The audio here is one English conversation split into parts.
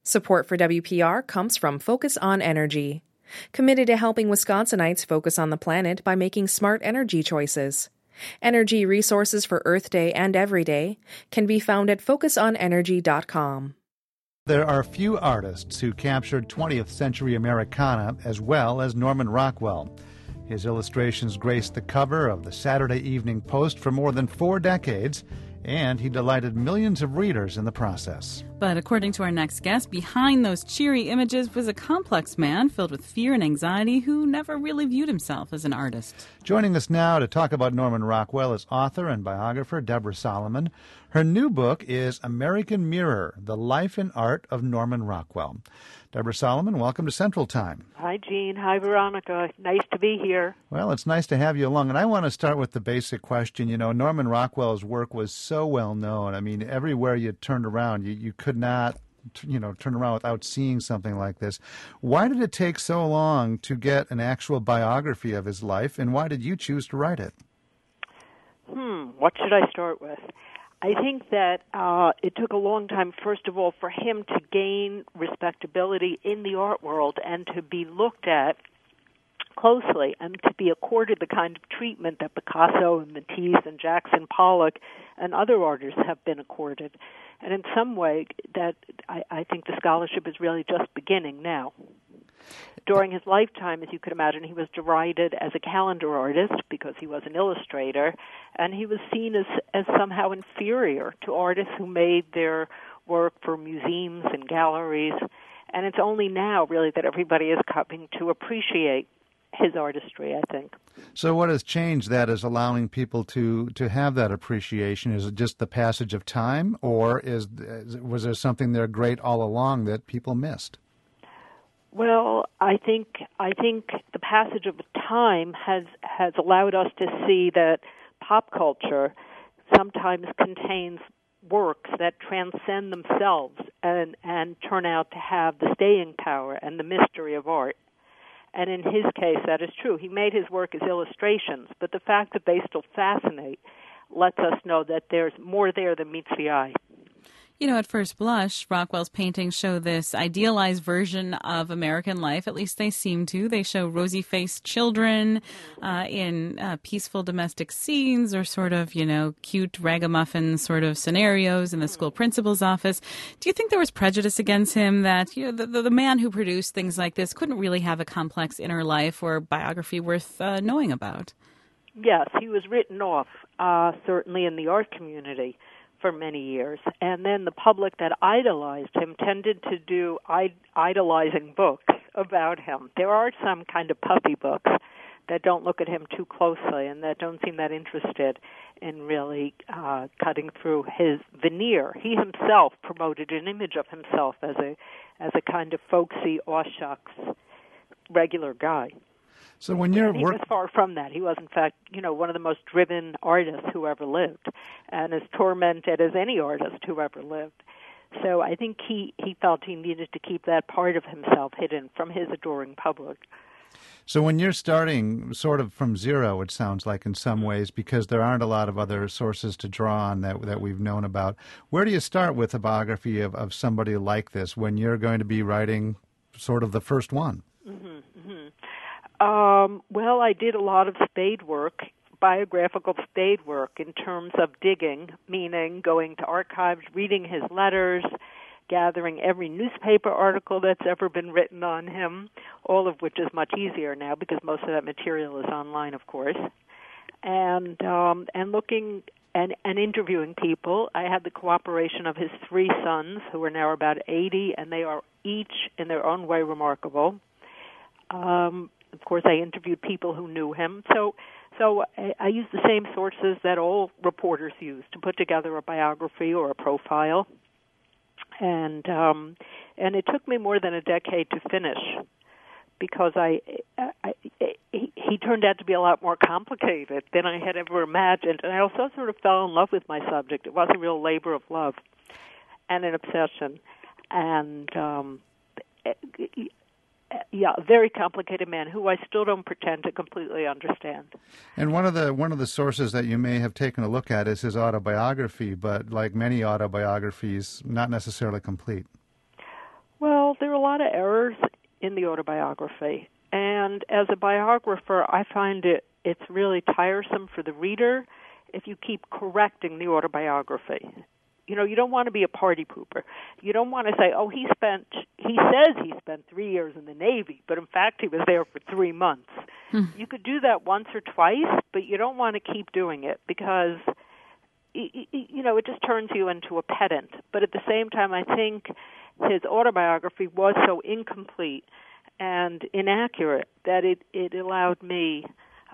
Support for WPR comes from Focus on Energy, committed to helping Wisconsinites focus on the planet by making smart energy choices. Energy resources for Earth Day and every day can be found at focusonenergy.com. There are few artists who captured 20th century Americana as well as Norman Rockwell. His illustrations graced the cover of the Saturday Evening Post for more than 4 decades, and he delighted millions of readers in the process. But according to our next guest, behind those cheery images was a complex man filled with fear and anxiety who never really viewed himself as an artist. Joining us now to talk about Norman Rockwell is author and biographer Deborah Solomon. Her new book is American Mirror, The Life and Art of Norman Rockwell. Deborah Solomon, welcome to Central Time. Hi, Gene. Hi, Veronica. Nice to be here. Well, it's nice to have you along. And I want to start with the basic question. You know, Norman Rockwell's work was so well known. I mean, everywhere you turned around, you could not, turn around without seeing something like this. Why did it take so long to get an actual biography of his life, and why did you choose to write it? What should I start with? I think that it took a long time, first of all, for him to gain respectability in the art world and to be looked at closely and to be accorded the kind of treatment that Picasso and Matisse and Jackson Pollock and other artists have been accorded. And in some way, that I think the scholarship is really just beginning now. During his lifetime, as you could imagine, he was derided as a calendar artist because he was an illustrator, and he was seen as somehow inferior to artists who made their work for museums and galleries. And it's only now, really, that everybody is coming to appreciate his artistry, I think. So what has changed that is allowing people to have that appreciation? Is it just the passage of time, or was there something there great all along that people missed? Well, I think the passage of time has allowed us to see that pop culture sometimes contains works that transcend themselves and turn out to have the staying power and the mystery of art. And in his case, that is true. He made his work as illustrations, but the fact that they still fascinate lets us know that there's more there than meets the eye. You know, at first blush, Rockwell's paintings show this idealized version of American life. At least they seem to. They show rosy-faced children in peaceful domestic scenes or sort of, cute ragamuffin sort of scenarios in the school principal's office. Do you think there was prejudice against him that, the man who produced things like this couldn't really have a complex inner life or biography worth knowing about? Yes, he was written off, certainly in the art community, for many years, and then the public that idolized him tended to do idolizing books about him. There are some kind of puppy books that don't look at him too closely and that don't seem that interested in really cutting through his veneer. He himself promoted an image of himself as a kind of folksy, aw shucks, regular guy. So he was far from that. He was, in fact, one of the most driven artists who ever lived, and as tormented as any artist who ever lived. So I think he felt he needed to keep that part of himself hidden from his adoring public. So when you're starting sort of from zero, it sounds like in some ways, because there aren't a lot of other sources to draw on that we've known about, where do you start with a biography of somebody like this when you're going to be writing sort of the first one? Well, I did a lot of spade work, biographical spade work, in terms of digging, meaning going to archives, reading his letters, gathering every newspaper article that's ever been written on him, all of which is much easier now because most of that material is online, of course, and looking and interviewing people. I had the cooperation of his 3 sons, who are now about 80, and they are each in their own way remarkable. Of course, I interviewed people who knew him. So I used the same sources that all reporters use to put together a biography or a profile. And it took me more than a decade to finish because he turned out to be a lot more complicated than I had ever imagined. And I also sort of fell in love with my subject. It was a real labor of love and an obsession. And a very complicated man who I still don't pretend to completely understand. And one of the sources that you may have taken a look at is his autobiography, but like many autobiographies, not necessarily complete. there are a lot of errors in the autobiography. And as a biographer, I find it's really tiresome for the reader if you keep correcting the autobiography. You know, you don't want to be a party pooper. You don't want to say, oh, he says he spent 3 years in the Navy, but in fact he was there for 3 months. You could do that once or twice, but you don't want to keep doing it because, you know, it just turns you into a pedant. But at the same time, I think his autobiography was so incomplete and inaccurate that it allowed me,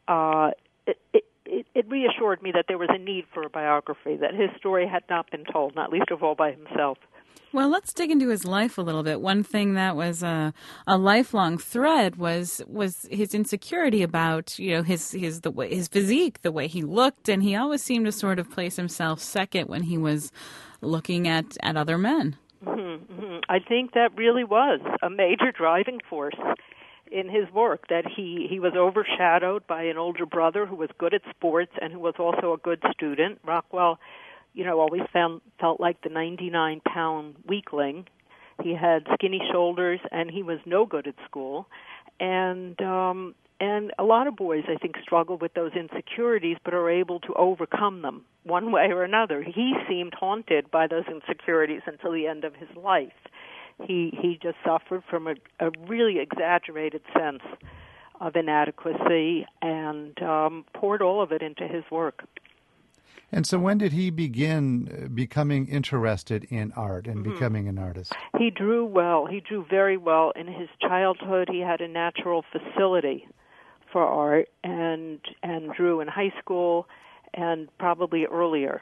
it reassured me that there was a need for a biography, that his story had not been told, not least of all by himself. Well, let's dig into his life a little bit. One thing that was a lifelong thread was his insecurity about, you know, his physique, the way he looked, and he always seemed to sort of place himself second when he was looking at other men. Mm-hmm, mm-hmm. I think that really was a major driving force in his work, that he was overshadowed by an older brother who was good at sports and who was also a good student. Rockwell, you know, always felt like the 99-pound weakling. He had skinny shoulders and he was no good at school. And a lot of boys, I think, struggle with those insecurities but are able to overcome them one way or another. He seemed haunted by those insecurities until the end of his life. He just suffered from a really exaggerated sense of inadequacy and poured all of it into his work. And so when did he begin becoming interested in art and becoming an artist? He drew well. He drew very well. In his childhood, he had a natural facility for art and drew in high school and probably earlier.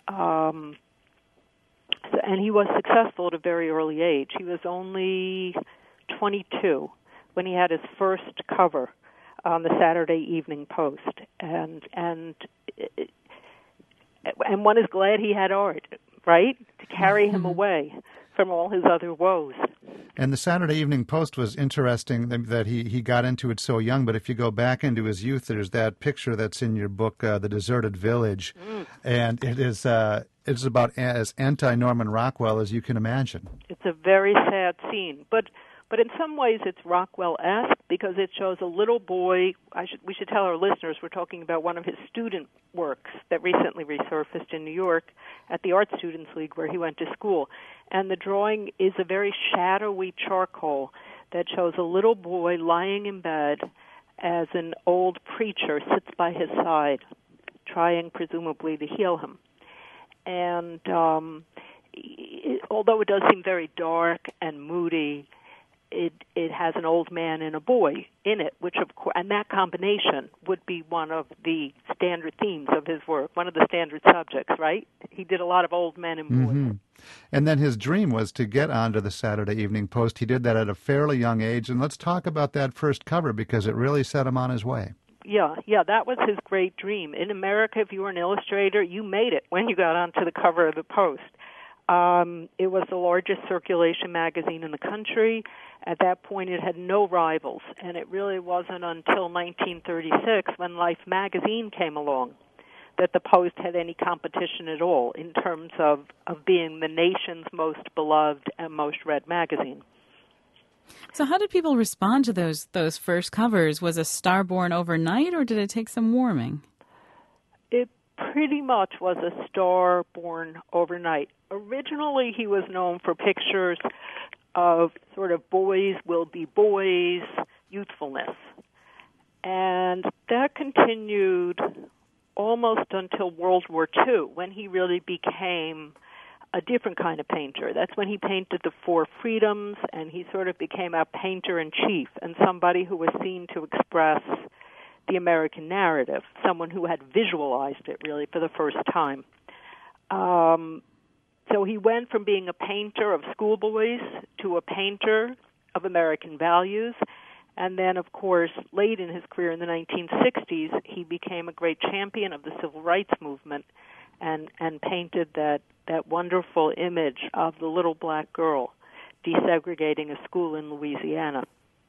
And he was successful at a very early age. He was only 22 when he had his first cover on the Saturday Evening Post, and one is glad he had art, right, to carry him away from all his other woes. And the Saturday Evening Post was interesting that he got into it so young, but if you go back into his youth, there's that picture that's in your book, The Deserted Village, and it's about as anti-Norman Rockwell as you can imagine. It's a very sad scene, but in some ways it's Rockwell-esque because it shows a little boy. We should tell our listeners we're talking about one of his student works that recently resurfaced in New York at the Art Students League where he went to school. And the drawing is a very shadowy charcoal that shows a little boy lying in bed as an old preacher sits by his side, trying presumably to heal him. And although it does seem very dark and moody, it has an old man and a boy in it, which of course, and that combination would be one of the standard themes of his work, one of the standard subjects, right? He did a lot of old men and boys. And then his dream was to get onto the Saturday Evening Post. He did that at a fairly young age, and let's talk about that first cover because it really set him on his way. Yeah, that was his great dream. In America, if you were an illustrator, you made it when you got onto the cover of the Post. It was the largest circulation magazine in the country. At that point, it had no rivals, and it really wasn't until 1936, when Life magazine came along, that the Post had any competition at all in terms of being the nation's most beloved and most read magazine. So how did people respond to those first covers? Was a star born overnight, or did it take some warming? It pretty much was a star born overnight. Originally, he was known for pictures of sort of boys will be boys, youthfulness. And that continued almost until World War II, when he really became a different kind of painter. That's when he painted the Four Freedoms, and he sort of became a painter-in-chief and somebody who was seen to express the American narrative, someone who had visualized it really for the first time. So he went from being a painter of schoolboys to a painter of American values. And then, of course, late in his career in the 1960s, he became a great champion of the civil rights movement and painted that wonderful image of the little black girl desegregating a school in Louisiana.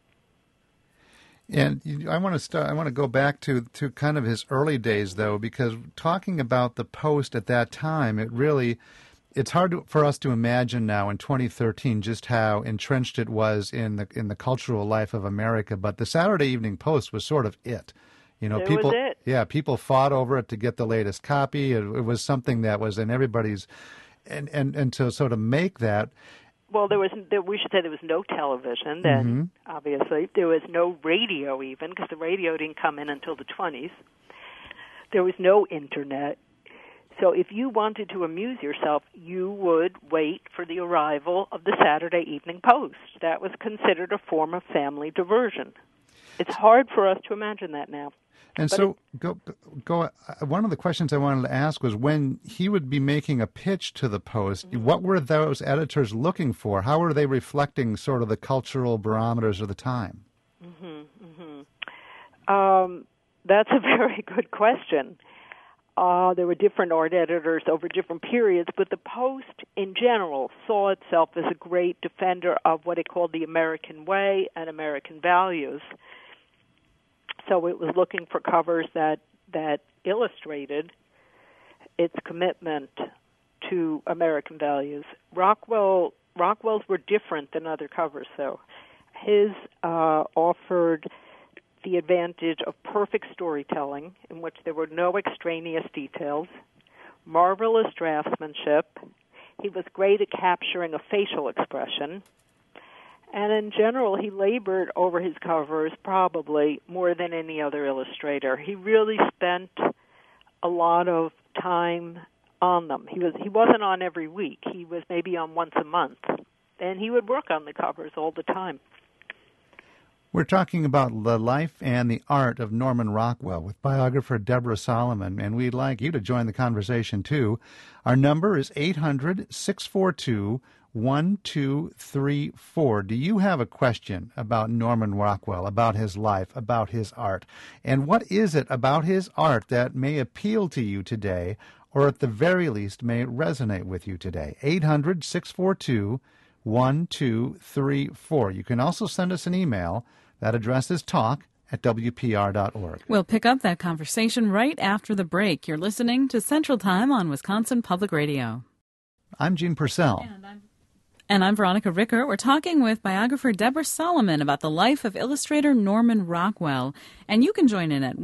And I want to go back to kind of his early days, though, because talking about the Post at that time, it really it's hard for us to imagine now in 2013 just how entrenched it was in the cultural life of America. But the Saturday Evening Post was sort of it. You know, people fought over it to get the latest copy. It was something that was in everybody's, and to sort of make that. Well, we should say there was no television then, obviously. There was no radio even, because the radio didn't come in until the 20s. There was no Internet. So if you wanted to amuse yourself, you would wait for the arrival of the Saturday Evening Post. That was considered a form of family diversion. It's hard for us to imagine that now. And so, one of the questions I wanted to ask was, when he would be making a pitch to the Post, what were those editors looking for? How were they reflecting sort of the cultural barometers of the time? That's a very good question. There were different art editors over different periods, but the Post in general saw itself as a great defender of what it called the American way and American values. So it was looking for covers that illustrated its commitment to American values. Rockwell's were different than other covers, though. His offered the advantage of perfect storytelling, in which there were no extraneous details, marvelous draftsmanship. He was great at capturing a facial expression. And in general, he labored over his covers probably more than any other illustrator. He really spent a lot of time on them. He wasn't on every week. He was maybe on once a month. And he would work on the covers all the time. We're talking about the life and the art of Norman Rockwell with biographer Deborah Solomon, and we'd like you to join the conversation, too. Our number is 800-642-1234. Do you have a question about Norman Rockwell, about his life, about his art? And what is it about his art that may appeal to you today, or at the very least may resonate with you today? 800-642-1234. You can also send us an email. That address is talk@wpr.org. We'll pick up that conversation right after the break. You're listening to Central Time on Wisconsin Public Radio. I'm Gene Purcell. And I'm Veronica Ricker. We're talking with biographer Deborah Solomon about the life of illustrator Norman Rockwell. And you can join in at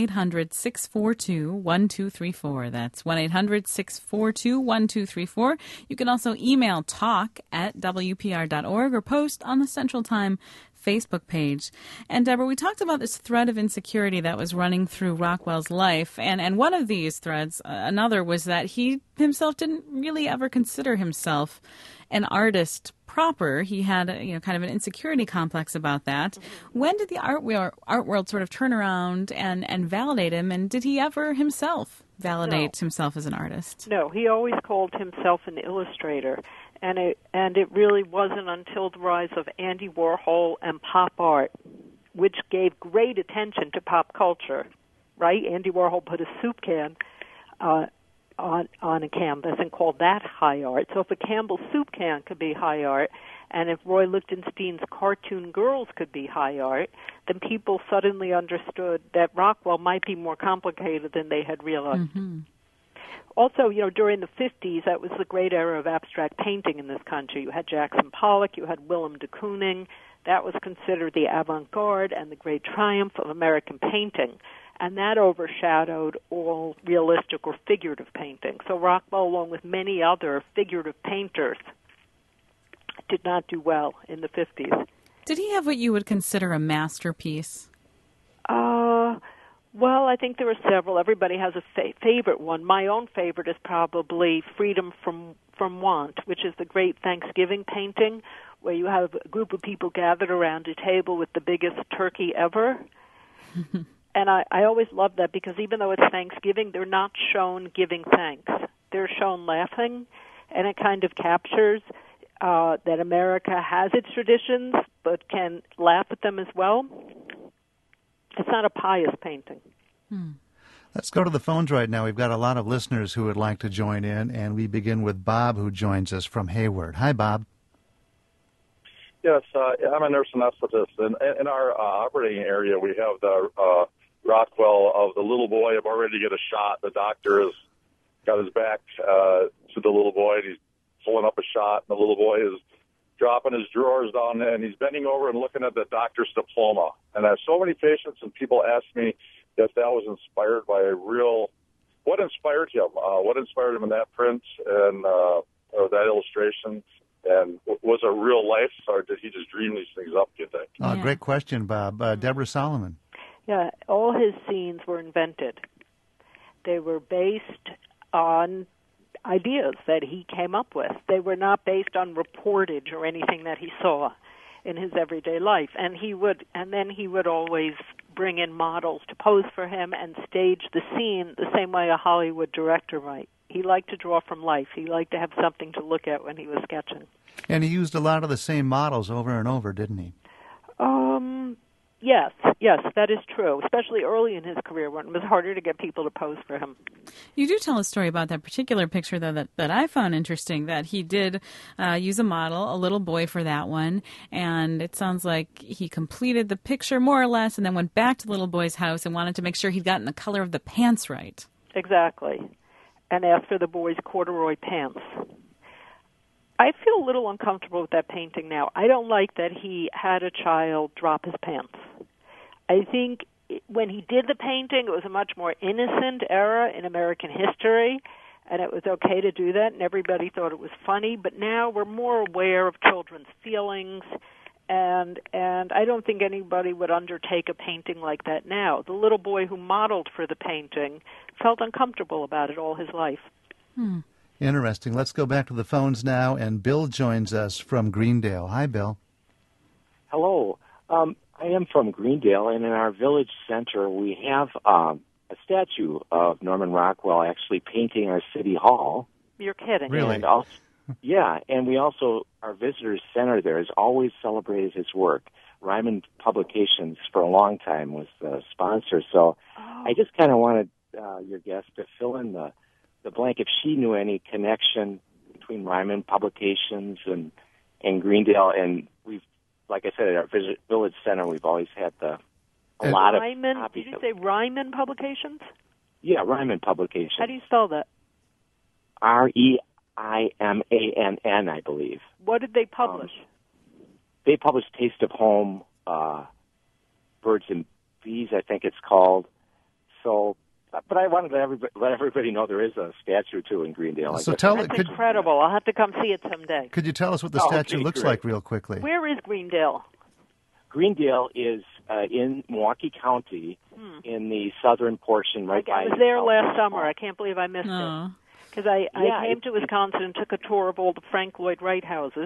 1-800-642-1234. That's 1-800-642-1234. You can also email talk@wpr.org or post on the Central Time Facebook page. And Deborah, we talked about this thread of insecurity that was running through Rockwell's life, and one of these threads, another, was that he himself didn't really ever consider himself an artist proper. He had kind of an insecurity complex about that. When did the art world sort of turn around and validate him, and did he ever himself validate himself as an artist? No, he always called himself an illustrator. And it really wasn't until the rise of Andy Warhol and pop art, which gave great attention to pop culture, right? Andy Warhol put a soup can on a canvas and called that high art. So if a Campbell soup can could be high art, and if Roy Lichtenstein's cartoon girls could be high art, then people suddenly understood that Rockwell might be more complicated than they had realized. Mm-hmm. Also, during the 50s, that was the great era of abstract painting in this country. You had Jackson Pollock, you had Willem de Kooning. That was considered the avant-garde and the great triumph of American painting. And that overshadowed all realistic or figurative painting. So Rockwell, along with many other figurative painters, did not do well in the 50s. Did he have what you would consider a masterpiece? Well, I think there are several. Everybody has a favorite one. My own favorite is probably Freedom from Want, which is the great Thanksgiving painting, where you have a group of people gathered around a table with the biggest turkey ever. And I always love that, because even though it's Thanksgiving, they're not shown giving thanks. They're shown laughing, and it kind of captures that America has its traditions, but can laugh at them as well. It's not a pious painting. Let's go to the phones right now. We've got a lot of listeners who would like to join in, and we begin with Bob, who joins us from Hayward. Hi, Bob. Yes, I'm a nurse anesthetist. In our operating area, we have the Rockwell of the little boy about ready to get a shot. The doctor is got his back to the little boy, and he's pulling up a shot, and the little boy is dropping his drawers down, and he's bending over and looking at the doctor's diploma. And I have so many patients and people ask me if that was inspired by a real, what inspired him? What inspired him in that print and or that illustration? And was it real life, or did he just dream these things up, do you think? Yeah. Great question, Bob. Deborah Solomon. Yeah, all his scenes were invented. They were based on ideas that he came up with. They were not based on reportage or anything that he saw in his everyday life. And then he would always bring in models to pose for him and stage the scene the same way a Hollywood director might. He liked to draw from life. He liked to have something to look at when he was sketching. And he used a lot of the same models over and over, didn't he? Yes, that is true, especially early in his career when it was harder to get people to pose for him. You do tell a story about that particular picture, though, that I found interesting, that he did use a model, a little boy, for that one, and it sounds like he completed the picture more or less and then went back to the little boy's house and wanted to make sure he'd gotten the color of the pants right. Exactly, and asked for the boy's corduroy pants. I feel a little uncomfortable with that painting now. I don't like that he had a child drop his pants. I think when he did the painting, it was a much more innocent era in American history, and it was okay to do that, and everybody thought it was funny. But now we're more aware of children's feelings, and I don't think anybody would undertake a painting like that now. The little boy who modeled for the painting felt uncomfortable about it all his life. Interesting. Let's go back to the phones now, and Bill joins us from Greendale. Hi, Bill. Hello. I am from Greendale, and in our village center, we have a statue of Norman Rockwell actually painting our city hall. You're kidding. Really? And also, yeah, and we also, our visitors center there has always celebrated his work. Ryman Publications for a long time was the sponsor, so I just kind of wanted your guest to fill in the blank if she knew any connection between Ryman Publications and Greendale. And we've, like I said, at our village center, we've always had a lot of copies. Did you say Ryman Publications? Yeah, Ryman Publications. How do you spell that? Reimann, I believe. What did they publish? They published Taste of Home, Birds and Bees, I think it's called. So, but I wanted to let everybody know there is a statue, too, in Greendale. So That's incredible. I'll have to come see it someday. Could you tell us what the statue looks like real quickly? Where is Greendale? Greendale is in Milwaukee County in the southern portion right by... I was there last summer. I can't believe I missed it. Because I came to Wisconsin and took a tour of all the Frank Lloyd Wright houses.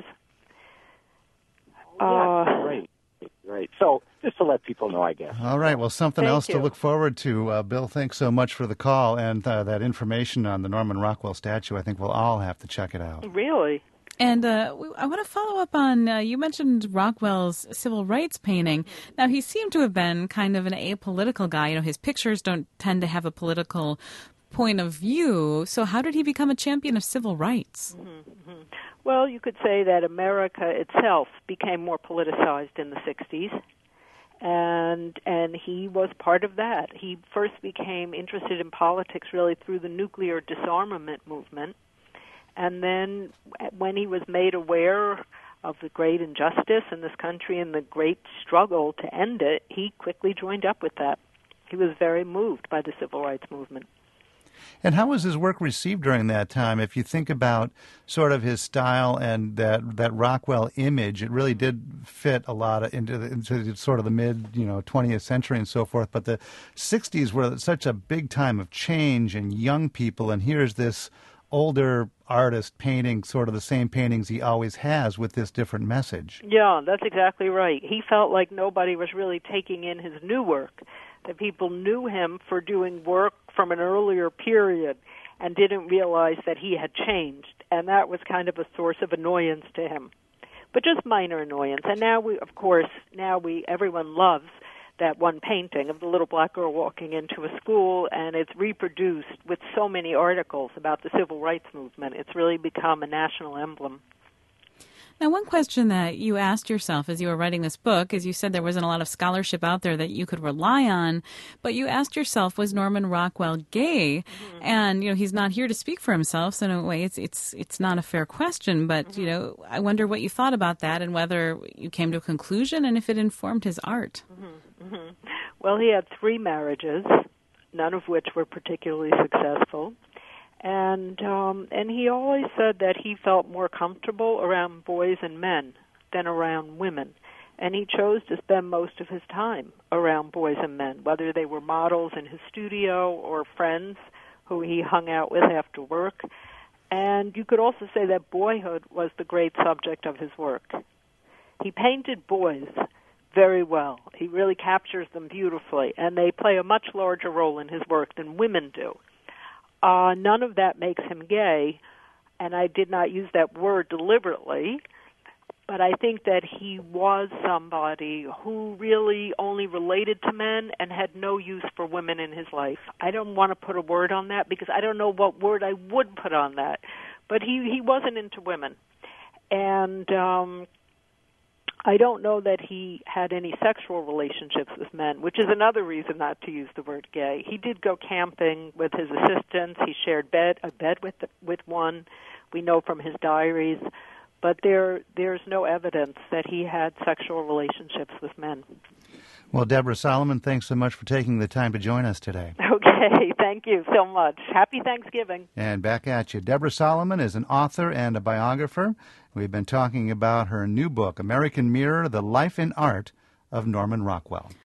Right. So just to let people know, I guess. All right. Well, something Thank else you. to look forward to. Bill, thanks so much for the call and that information on the Norman Rockwell statue. I think we'll all have to check it out. Really? And I want to follow up on, you mentioned Rockwell's civil rights painting. Now, he seemed to have been kind of an apolitical guy. You know, his pictures don't tend to have a political point of view. So how did he become a champion of civil rights? Well, you could say that America itself became more politicized in the 60s, and he was part of that. He first became interested in politics really through the nuclear disarmament movement, and then when he was made aware of the great injustice in this country and the great struggle to end it, he quickly joined up with that. He was very moved by the civil rights movement. And how was his work received during that time? If you think about sort of his style and that Rockwell image, it really did fit a lot into sort of the mid 20th century and so forth. But the 60s were such a big time of change and young people, and here's this older artist painting sort of the same paintings he always has with this different message. Yeah, that's exactly right. He felt like nobody was really taking in his new work, that people knew him for doing work from an earlier period and didn't realize that he had changed, and that was kind of a source of annoyance to him. But just minor annoyance. And now everyone loves that one painting of the little black girl walking into a school, and it's reproduced with so many articles about the civil rights movement. It's really become a national emblem. Now, one question that you asked yourself as you were writing this book, as you said there wasn't a lot of scholarship out there that you could rely on, but you asked yourself, was Norman Rockwell gay? Mm-hmm. And, he's not here to speak for himself, so in a way it's not a fair question, but, mm-hmm. I wonder what you thought about that and whether you came to a conclusion and if it informed his art. Mm-hmm. Mm-hmm. Well, he had 3 marriages, none of which were particularly successful. And he always said that he felt more comfortable around boys and men than around women. And he chose to spend most of his time around boys and men, whether they were models in his studio or friends who he hung out with after work. And you could also say that boyhood was the great subject of his work. He painted boys very well. He really captures them beautifully, and they play a much larger role in his work than women do. None of that makes him gay, and I did not use that word deliberately, but I think that he was somebody who really only related to men and had no use for women in his life. I don't want to put a word on that because I don't know what word I would put on that, but he wasn't into women. And I don't know that he had any sexual relationships with men, which is another reason not to use the word gay. He did go camping with his assistants. He shared a bed with one. We know from his diaries. But there's no evidence that he had sexual relationships with men. Well, Deborah Solomon, thanks so much for taking the time to join us today. Okay, thank you so much. Happy Thanksgiving. And back at you. Deborah Solomon is an author and a biographer. We've been talking about her new book, American Mirror, The Life and Art of Norman Rockwell.